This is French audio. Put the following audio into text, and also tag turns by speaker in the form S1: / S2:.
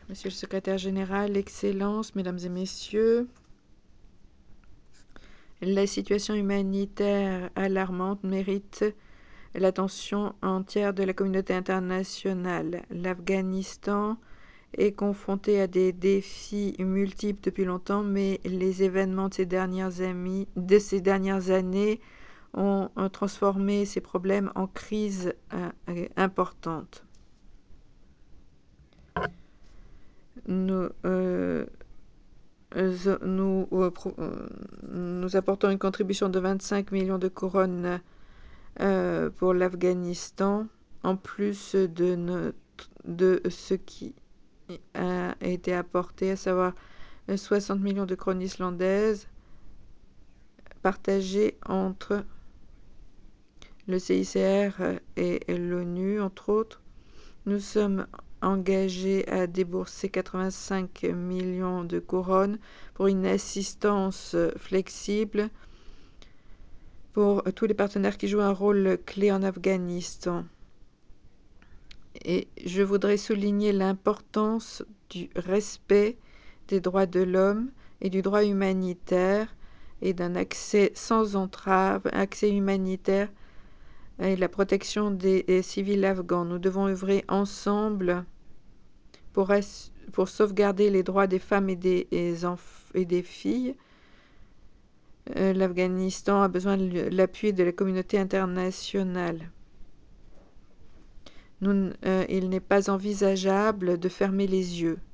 S1: Monsieur le secrétaire général, Excellences, Mesdames et Messieurs, la situation humanitaire alarmante mérite l'attention entière de la communauté internationale. L'Afghanistan est confronté à des défis multiples depuis longtemps, mais les événements de ces dernières années ont transformé ces problèmes en crises importantes. Nous apportons une contribution de 25 millions de couronnes pour l'Afghanistan, en plus de ce qui a été apporté, à savoir 60 millions de couronnes islandaises partagées entre le CICR et l'ONU, entre autres. Nous sommes engagés à débourser 85 millions de couronnes pour une assistance flexible pour tous les partenaires qui jouent un rôle clé en Afghanistan. Et je voudrais souligner l'importance du respect des droits de l'homme et du droit humanitaire et d'un accès sans entrave, accès humanitaire et la protection des civils afghans. Nous devons œuvrer ensemble pour sauvegarder les droits des femmes et des filles. L'Afghanistan a besoin de l'appui de la communauté internationale. Il n'est pas envisageable de fermer les yeux.